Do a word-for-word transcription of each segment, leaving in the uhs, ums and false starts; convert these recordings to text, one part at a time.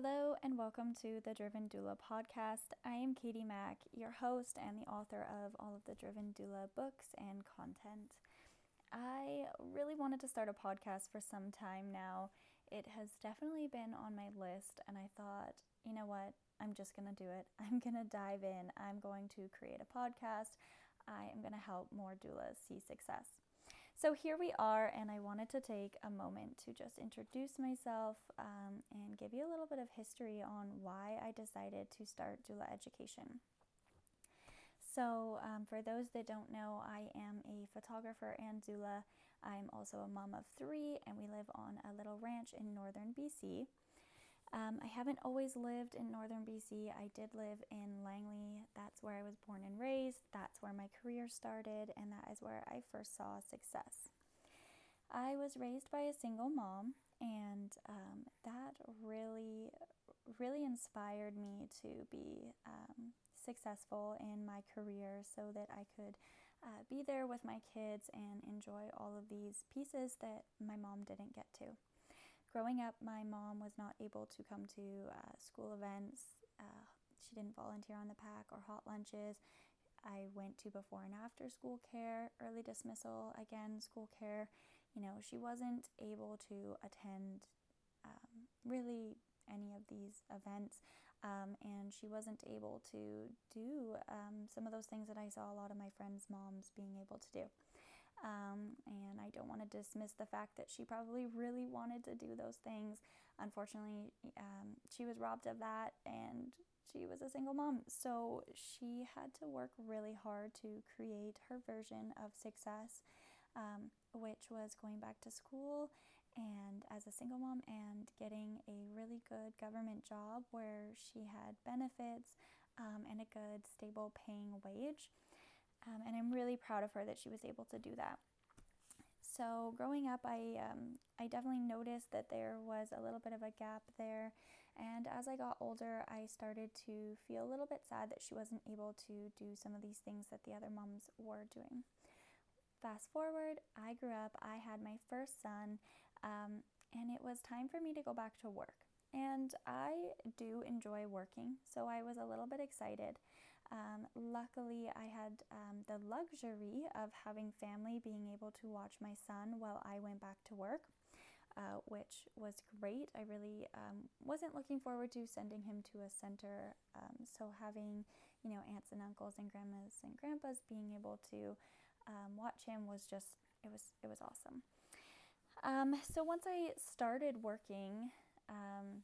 Hello and welcome to the Driven Doula podcast. I am Katie Mack, your host and the author of all of the Driven Doula books and content. I really wanted to start a podcast for some time now. It has definitely been on my list, and I thought, you know what, I'm just going to do it. I'm going to dive in. I'm going to create a podcast. I am going to help more doulas see success. So here we are, and I wanted to take a moment to just introduce myself um, and give you a little bit of history on why I decided to start doula education. So um, for those that don't know, I am a photographer and doula. I'm also a mom of three, and we live on a little ranch in northern B C. Um, I haven't always lived in northern B C. I did live in Langley. That's where I was born and raised. That's where my career started, and that is where I first saw success. I was raised by a single mom, and um, that really, really inspired me to be um, successful in my career so that I could uh, be there with my kids and enjoy all of these pieces that my mom didn't get to. Growing up, my mom was not able to come to uh, school events. Uh, she didn't volunteer on the PAC or hot lunches. I went to before and after school care, early dismissal, again, school care. You know, she wasn't able to attend um, really any of these events, um, and she wasn't able to do um, some of those things that I saw a lot of my friends' moms being able to do. Um, and I don't want to dismiss the fact that she probably really wanted to do those things. Unfortunately, um, she was robbed of that, and she was a single mom. So she had to work really hard to create her version of success, um, which was going back to school and as a single mom and getting a really good government job where she had benefits um, and a good, stable paying wage. Um, and I'm really proud of her that she was able to do that. So growing up, I um, I definitely noticed that there was a little bit of a gap there. And as I got older, I started to feel a little bit sad that she wasn't able to do some of these things that the other moms were doing. Fast forward, I grew up, I had my first son, um, and it was time for me to go back to work. And I do enjoy working, so I was a little bit excited. Um, luckily, I had um, the luxury of having family being able to watch my son while I went back to work, uh, which was great. I really um, wasn't looking forward to sending him to a center, um, so having, you know, aunts and uncles and grandmas and grandpas being able to um, watch him was just, it was, it was awesome. Um, so once I started working, Um,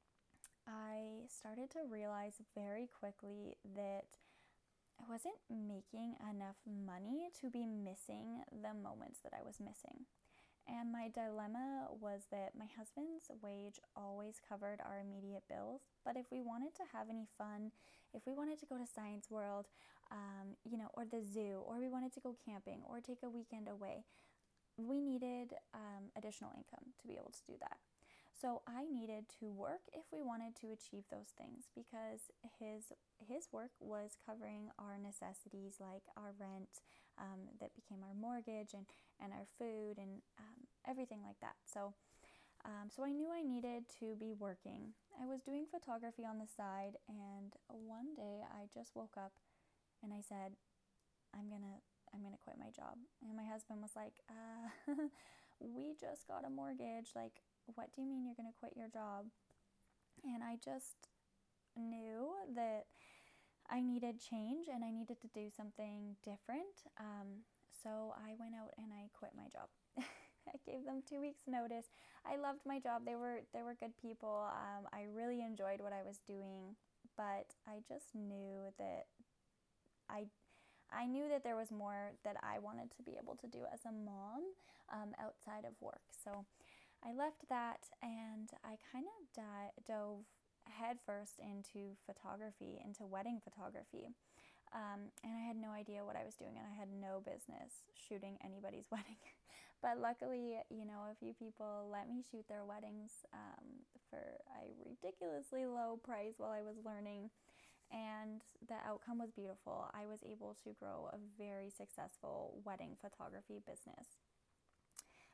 I started to realize very quickly that I wasn't making enough money to be missing the moments that I was missing. And my dilemma was that my husband's wage always covered our immediate bills. But if we wanted to have any fun, if we wanted to go to Science World, um, you know, or the zoo, or we wanted to go camping or take a weekend away, we needed um, additional income to be able to do that. So I needed to work if we wanted to achieve those things, because his his work was covering our necessities like our rent, um, that became our mortgage, and, and our food and um, everything like that. So um, so I knew I needed to be working. I was doing photography on the side, and one day I just woke up and I said, I'm gonna I'm gonna quit my job. And my husband was like, uh, we just got a mortgage. Like, what do you mean you're gonna quit your job? And I just knew that I needed change and I needed to do something different. Um, so I went out and I quit my job. I gave them two weeks notice. I loved my job. They were they were good people. Um, I really enjoyed what I was doing, but I just knew that I I knew that there was more that I wanted to be able to do as a mom um, outside of work. So I left that and I kind of di- dove headfirst into photography, into wedding photography. Um, and I had no idea what I was doing, and I had no business shooting anybody's wedding. But luckily, you know, a few people let me shoot their weddings um, for a ridiculously low price while I was learning. And the outcome was beautiful. I was able to grow a very successful wedding photography business.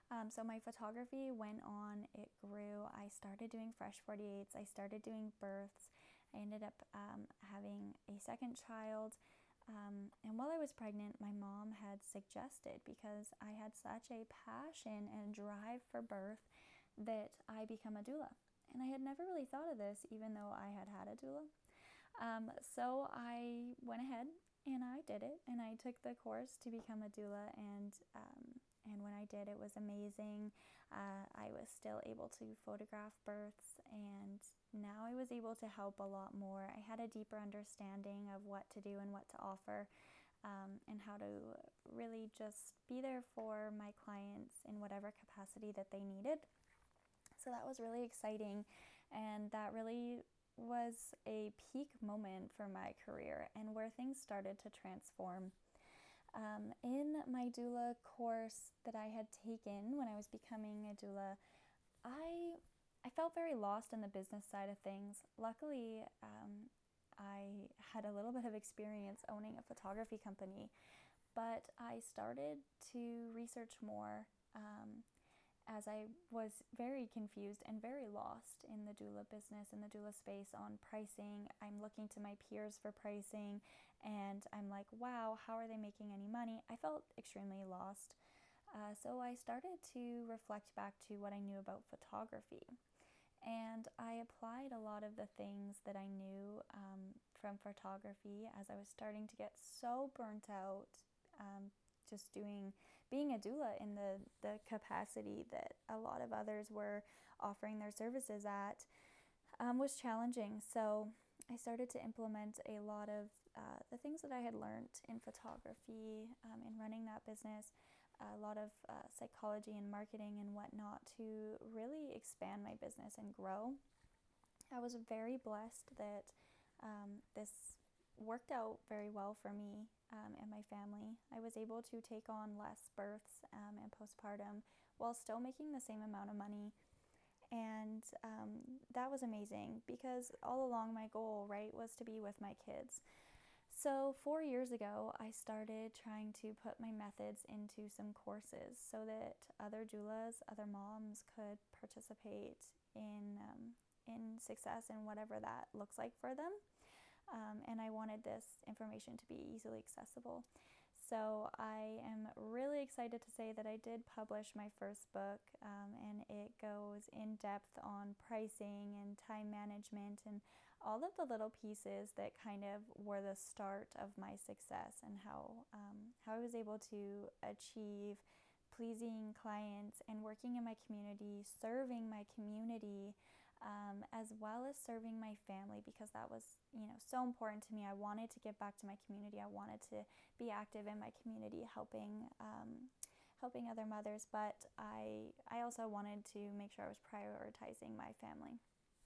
Um, so my photography went on, it grew. I started doing Fresh forty-eights, I started doing births. I ended up um, having a second child. Um, and while I was pregnant, my mom had suggested, because I had such a passion and drive for birth, that I become a doula. And I had never really thought of this, even though I had had a doula. Um, so I went ahead and I did it, and I took the course to become a doula, and um, and when I did, it was amazing. Uh, I was still able to photograph births, and now I was able to help a lot more. I had a deeper understanding of what to do and what to offer, um, and how to really just be there for my clients in whatever capacity that they needed. So that was really exciting, and that really was a peak moment for my career and where things started to transform. Um, in my doula course that I had taken when I was becoming a doula, I I felt very lost in the business side of things. Luckily, um, I had a little bit of experience owning a photography company, but I started to research more um, as I was very confused and very lost in the doula business, in the doula space, on pricing. I'm looking to my peers for pricing, and I'm like, wow, how are they making any money? I felt extremely lost. Uh, so I started to reflect back to what I knew about photography. And I applied a lot of the things that I knew um, from photography as I was starting to get so burnt out, um, just doing, being a doula in the, the capacity that a lot of others were offering their services at, um, was challenging. So I started to implement a lot of uh, the things that I had learned in photography, um, in running that business, a lot of uh, psychology and marketing and whatnot, to really expand my business and grow. I was very blessed that um, this worked out very well for me um, and my family. I was able to take on less births um, and postpartum while still making the same amount of money. And um, that was amazing, because all along my goal, right, was to be with my kids. So four years ago, I started trying to put my methods into some courses so that other doulas, other moms could participate in um, in success in whatever that looks like for them. Um, and I wanted this information to be easily accessible. So I am really excited to say that I did publish my first book, um, and it goes in depth on pricing and time management and all of the little pieces that kind of were the start of my success, and how um, how I was able to achieve pleasing clients and working in my community, serving my community, um, as well as serving my family, because that was, you know, so important to me. I wanted to give back to my community. I wanted to be active in my community, helping um, helping other mothers, but I I also wanted to make sure I was prioritizing my family.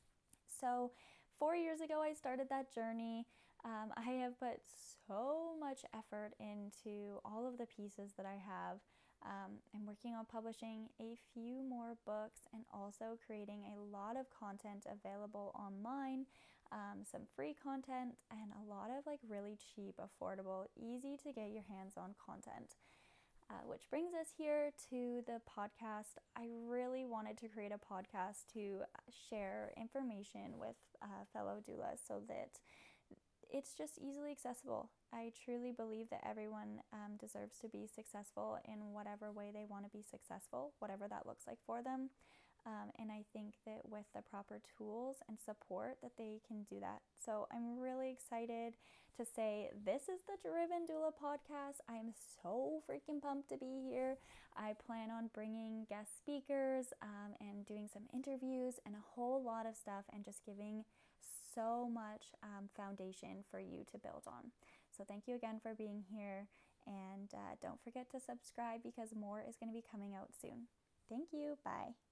So four years ago, I started that journey. Um, I have put so much effort into all of the pieces that I have. Um, I'm working on publishing a few more books and also creating a lot of content available online, um, some free content, and a lot of like really cheap, affordable, easy to get your hands on content. Uh, which brings us here to the podcast. I really wanted to create a podcast to share information with uh, fellow doulas so that it's just easily accessible. I truly believe that everyone um, deserves to be successful in whatever way they want to be successful, whatever that looks like for them. Um, and I think that with the proper tools and support that they can do that. So I'm really excited to say this is the Driven Doula podcast. I'm so freaking pumped to be here. I plan on bringing guest speakers um, and doing some interviews and a whole lot of stuff, and just giving so much um, foundation for you to build on. So thank you again for being here, and uh, don't forget to subscribe, because more is going to be coming out soon. Thank you. Bye.